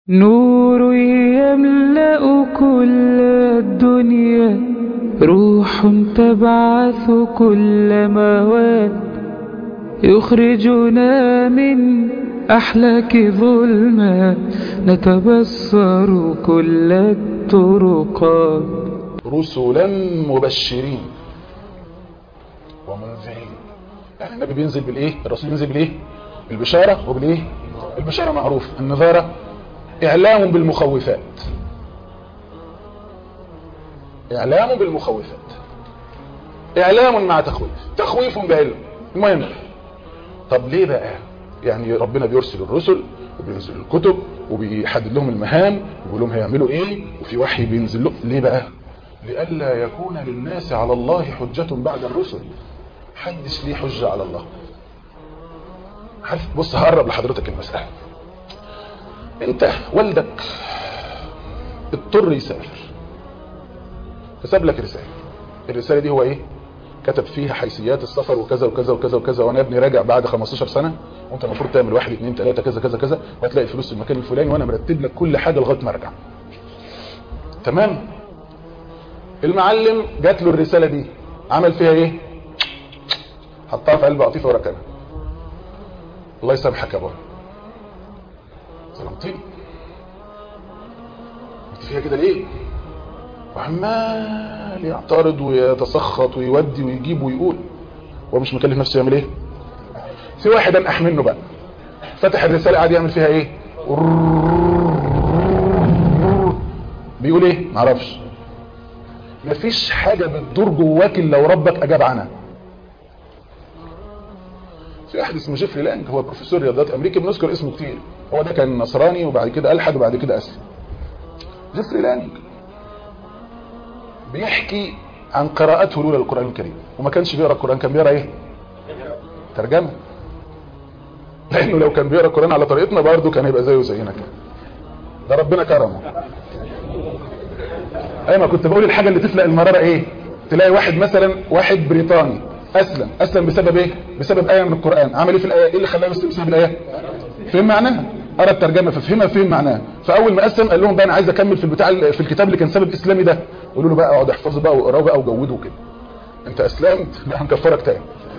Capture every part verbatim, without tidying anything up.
نور يملأ كل الدنيا، روح تبعث كل مواد، يخرجنا من أحلاك ظلمات، نتبصر كل الطرقات. رسلا مبشرين ومنذرين. يعني النبي بينزل بالايه؟ الرسول بينزل بالايه؟ بالبشاره. وبالايه؟ البشاره معروف، النذاره اعلام بالمخوفات. اعلام بالمخوفات، اعلام مع تخويف، تخويف بعلم. المهم، طب ليه بقى؟ يعني ربنا بيرسل الرسل وبينزل الكتب وبيحدد لهم المهام ويقول لهم هيعملوا ايه، وفي وحي بينزل لهم. ليه بقى؟ لئلا يكون للناس على الله حجة بعد الرسل. محدش ليه حجة على الله. عارف، بص هقرب لحضرتك المسألة. انت والدك اضطر يسافر، فساب لك رسالة. الرسالة دي هو ايه؟ كتب فيها حيثيات السفر وكذا وكذا وكذا وكذا، وانا ابني راجع بعد خمستاشر سنة، وانت المفروض تعمل واحد اتنين تلاتة كذا كذا كذا، وهتلاقي فلوس في المكان الفلاني، وانا مرتب لك كل حاجة لغاية ما ارجع. تمام؟ المعلم جات له الرسالة دي، عمل فيها ايه؟ حطها في علبة قطيفة وركنها. الله يسامحك يا بابا، ظلمتني، انت فيها كده ليه؟ وعمال يعترض ويتسخط ويودي ويجيب ويقول، هو مش مكلف نفسه يعمل ايه؟ في واحد انقح منه بقى، فتح الرسالة قاعد يعمل فيها ايه؟ بيقول ايه؟ معرفش. مفيش حاجة بتدور جواك الا لو ربك اجاب عنها. في واحد اسمه جيفري لانج، هو بروفيسور رياضيات امريكي، بنذكر اسمه كتير. هو ده كان نصراني وبعد كده الحد وبعد كده اسلم. جيفري لانج بيحكي عن قراءته لولا القرآن الكريم، وما كانش بيقرأ القرآن، كان بيقرأ ايه؟ ترجمة. لانه لو كان بيقرأ القرآن على طريقتنا برضه كان هيبقى زيه زينا كده. ده ربنا كرمه. اي ما كنت بقول الحاجة اللي تفلق المرارة ايه؟ تلاقي واحد مثلا، واحد بريطاني اسلم، اسلم بسبب ايه؟ بسبب آية من القرآن. عمل ايه في الآية؟ ايه اللي خلاه يسلم بسبب الآية؟ فهم معناها، قرأ الترجمة ففهمها، فهم معناها. فاول ما اسلم قال لهم بقى انا عايز اكمل في البتاع في الكتاب اللي كان سبب اسلامي ده. قولوا له بقى اقعد احفظه بقى واقراه بقى وجوده كده. انت اسلمت؟ لا هنكفرك تاني.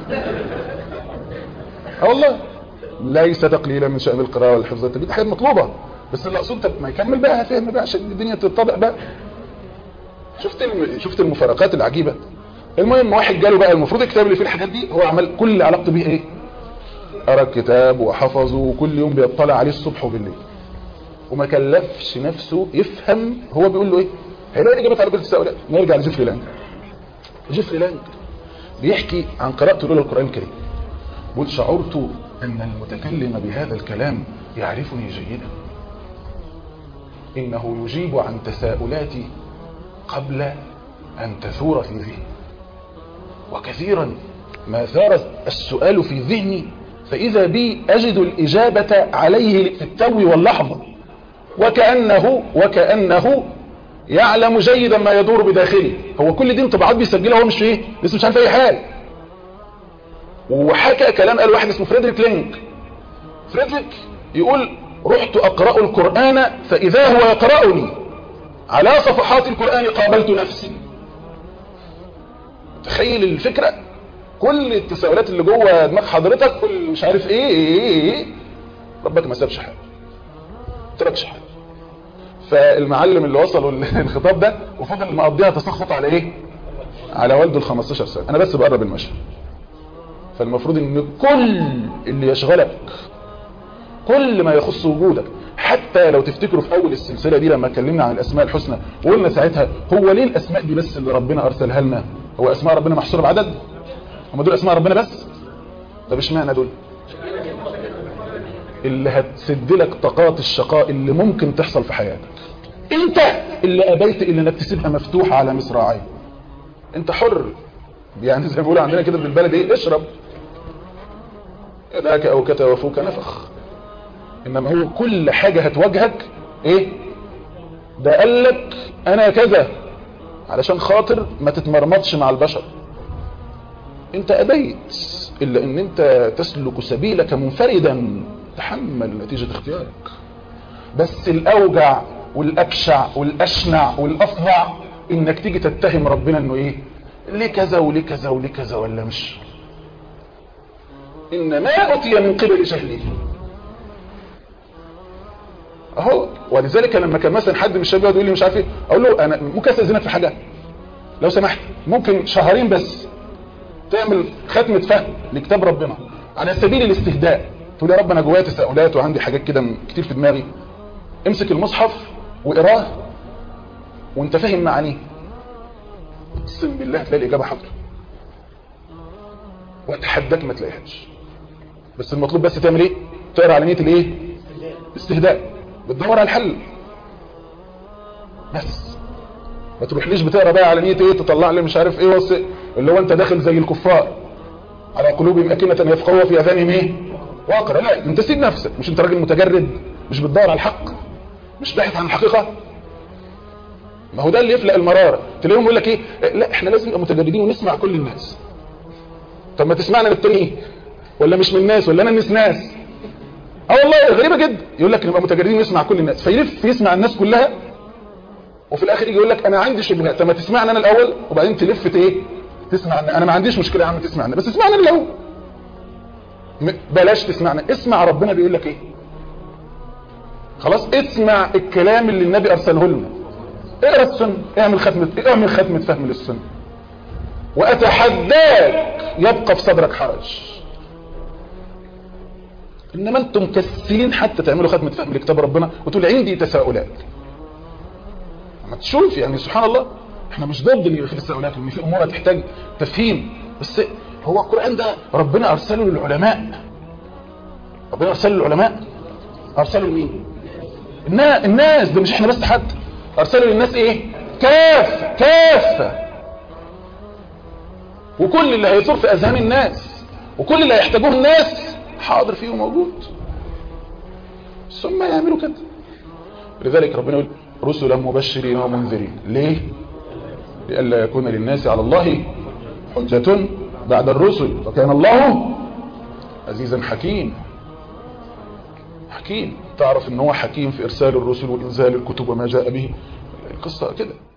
اه والله، ليس تقليلا من شأن القراءة والحفظ، دي حاجات مطلوبة، بس اللي اقصد ما يكمل بقى فهم بقى عشان الدنيا تتطبق بقى. شفت شفت المفارقات العجيبة. المهم، واحد جاله بقى المفروض الكتاب اللي فيه الحاجات دي هو عمل كل علاقته بيه ايه؟ قرا الكتاب وحفظه وكل يوم بيطلع عليه الصبح وبالليل، وما كلفش نفسه يفهم هو بيقول له ايه. هيلاقي اجابات على كل التساؤلات. نرجع لجيفري لانج. جيفري لانج بيحكي عن قراءته لولا القرآن الكريم. بيقول شعرت ان المتكلم بهذا الكلام يعرفني جيدا، انه يجيب عن تساؤلاتي قبل ان تثور في ذهني، وكثيرا ما ثار السؤال في ذهني فاذا بي اجد الاجابة عليه في التو واللحظة، وكأنه وكأنه يعلم جيدا ما يدور بداخلي. هو كل دي انطباعات بيسجلها، هو مش ايه، لسه مش عارف اي حاجه. وحكى كلام قال واحد اسمه فريدريك لينج. فريدريك يقول رحت اقرأ القرآن فاذا هو يقرأني، على صفحات القرآن قابلت نفسي. تخيل الفكرة، كل التساؤلات اللي جوه دماغ حضرتك، كل مش عارف ايه ايه ايه, إيه. ربك ما سابش حاجه، ما تركش حاجه. فالمعلم اللي وصلوا الخطاب ده وفضل مقضيها تسخط على ايه؟ على والده ال خمستاشر سنة. انا بس بقرب المشهد. فالمفروض ان كل اللي يشغلك، كل ما يخص وجودك، حتى لو تفتكروا في اول السلسلة دي لما اتكلمنا عن الاسماء الحسنى وقلنا ساعتها هو ليه الاسماء دي بس اللي ربنا ارسلها لنا؟ هو اسماء ربنا محصورة بعدد؟ هم دول اسماء ربنا بس؟ طب اشمعنى دول؟ اللي هتسد لك طاقات الشقاء اللي ممكن تحصل في حياتك. انت اللي ابيت اللي انك تسيبها مفتوحة على مصراعين. انت حر، يعني زي ما بيقولوا عندنا كده بالبلد ايه، اشرب يداك او كتوفوك نفخ. انما هو كل حاجة هتواجهك ايه؟ ده قال لك انا كذا علشان خاطر ما تتمرمطش مع البشر. انت ابيت الا ان انت تسلك سبيلك منفردا، تحمل نتيجة اختيارك. بس الاوجع والابشع والاشنع والافظع انك تيجي تتهم ربنا انه ايه ليه كذا وليه كذا وليه كذا، ولا مش ان ما اتي من قبل جهله اهو. ولذلك لما كان مثلا حد من الشباب يقول لي مش عارف ايه، اقول له انا ممكن استاذنك في حاجه لو سمحت، ممكن شهرين بس تعمل ختمه فهم لكتاب ربنا على سبيل الاستهداء. تقول يا رب انا جوايا تساؤلات وعندي حاجات كده كتير في دماغي، امسك المصحف واقراه وانت فاهم معانيه، اقسم بالله تلاقي الاجابه حاضره، واتحداك ما تلاقيهاش. بس المطلوب بس تعمل ايه؟ تقرا على نيه الايه؟ استهداء، بتدور على الحل بس. ما تروحليش بتقرا بقى على نيه ايه تطلع لي مش عارف ايه وص... اللي هو انت داخل زي الكفار على قلوبهم أكنة يفقهوا في اذانهم ايه واقرا. لا، انت سيب نفسك، مش انت راجل متجرد، مش بتدور على الحق، مش باحث عن الحقيقه. ما هو ده اللي يفلق المراره. تلاقيهم يقول لك ايه لا احنا لازم نبقى متجردين ونسمع كل الناس. طب ما تسمعنا للتاني ايه؟ ولا مش من الناس ولا انا من الناس؟ اه والله غريبه جدا. يقول لك نبقى متجردين ونسمع كل الناس، فيلف يسمع الناس كلها وفي الاخر يجي يقول لك انا عندي شبهات. طب ما تسمعني انا الاول وبعدين تلف ايه تسمع. انا ما عنديش مشكله يا عم تسمعني، بس اسمعني الاول، بلاش تسمعنا، اسمع ربنا بيقول لك ايه. خلاص اسمع الكلام اللي النبي ارسله لنا، اقرا السنه، اعمل ختمه اعمل ختمه فهم للسنه، واتحداك يبقى في صدرك حرج. انما انتم مكسلين حتى تعملوا ختمه فهم لكتاب ربنا وتقول عندي تساؤلات. ما تشوف يعني سبحان الله، احنا مش ضد اللي في تساؤلات، ان في امور تحتاج تفهيم، بس هو القران ده ربنا ارسله للعلماء. ربنا ارسله للعلماء، ارسله لمين؟ الناس. ده مش احنا بس، حد ارسله للناس ايه؟ كافه كافه. وكل اللي هيثور في اذهان الناس وكل اللي هيحتاجوه الناس حاضر فيه وموجود. ثم يعملوا كده. لذلك ربنا يقول رسلا مبشرين ومنذرين. ليه؟ لئلا يكون للناس على الله حجة بعد الرسل، وكان الله عزيزا حكيم. حكيم، تعرف ان هو حكيم في ارسال الرسل وانزال الكتب وما جاء به. القصة كده.